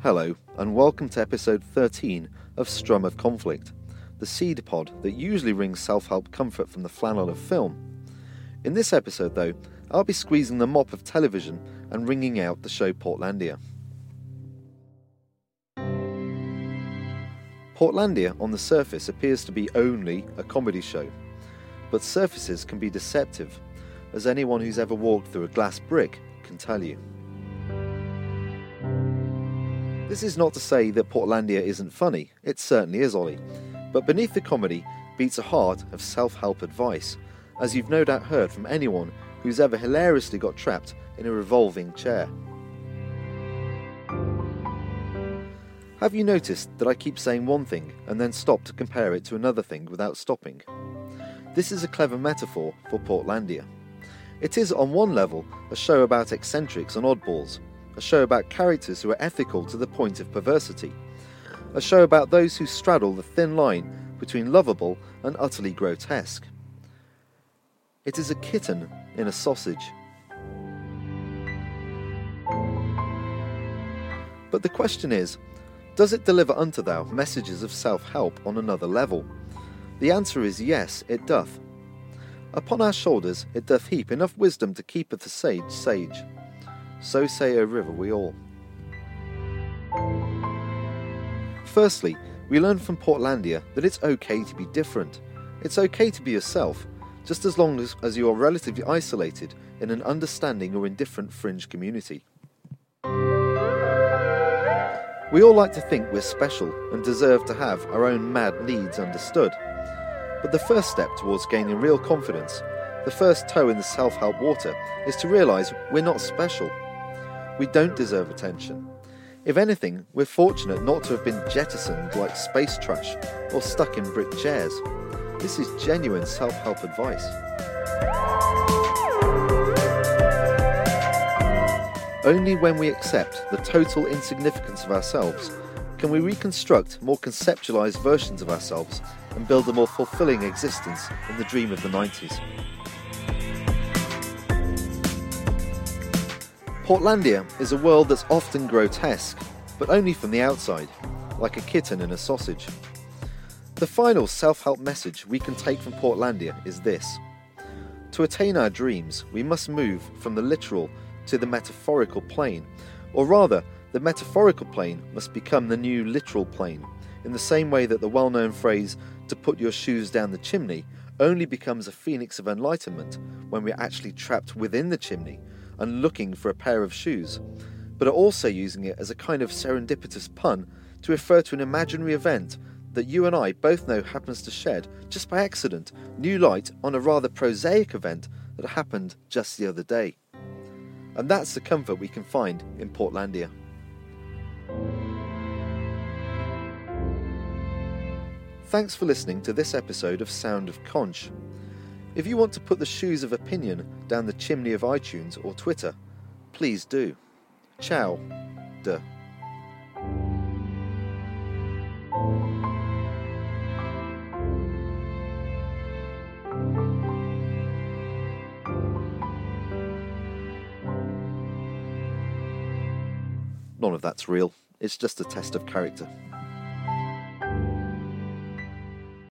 Hello, and welcome to episode 13 of Strum of Conflict, the seed pod that usually wrings self-help comfort from the flannel of film. In this episode, though, I'll be squeezing the mop of television and wringing out the show Portlandia. Portlandia, on the surface, appears to be only a comedy show, but surfaces can be deceptive, as anyone who's ever walked through a glass brick can tell you. This is not to say that Portlandia isn't funny, it certainly is, Ollie, but beneath the comedy beats a heart of self-help advice, as you've no doubt heard from anyone who's ever hilariously got trapped in a revolving chair. Have you noticed that I keep saying one thing and then stop to compare it to another thing without stopping? This is a clever metaphor for Portlandia. It is, on one level, a show about eccentrics and oddballs, a show about characters who are ethical to the point of perversity, a show about those who straddle the thin line between lovable and utterly grotesque. It is a kitten in a sausage. But the question is, does it deliver unto thou messages of self-help on another level? The answer is yes, it doth. Upon our shoulders it doth heap enough wisdom to keepeth the sage sage. So say, O river, we all. Firstly, we learn from Portlandia that it's okay to be different. It's okay to be yourself, just as long as you are relatively isolated in an understanding or indifferent fringe community. We all like to think we're special and deserve to have our own mad needs understood. But the first step towards gaining real confidence, the first toe in the self-help water, is to realise we're not special. We don't deserve attention. If anything, we're fortunate not to have been jettisoned like space trash or stuck in brick chairs. This is genuine self-help advice. Only when we accept the total insignificance of ourselves can we reconstruct more conceptualised versions of ourselves and build a more fulfilling existence in the dream of the 90s. Portlandia is a world that's often grotesque, but only from the outside, like a kitten in a sausage. The final self-help message we can take from Portlandia is this: to attain our dreams, we must move from the literal to the metaphorical plane, or rather, the metaphorical plane must become the new literal plane, in the same way that the well-known phrase, to put your shoes down the chimney, only becomes a phoenix of enlightenment when we're actually trapped within the chimney and looking for a pair of shoes, but are also using it as a kind of serendipitous pun to refer to an imaginary event that you and I both know happens to shed, just by accident, new light on a rather prosaic event that happened just the other day. And that's the comfort we can find in Portlandia. Thanks for listening to this episode of Sound of Conch. If you want to put the shoes of opinion down the chimney of iTunes or Twitter, please do. Ciao. Duh. None of that's real. It's just a test of character.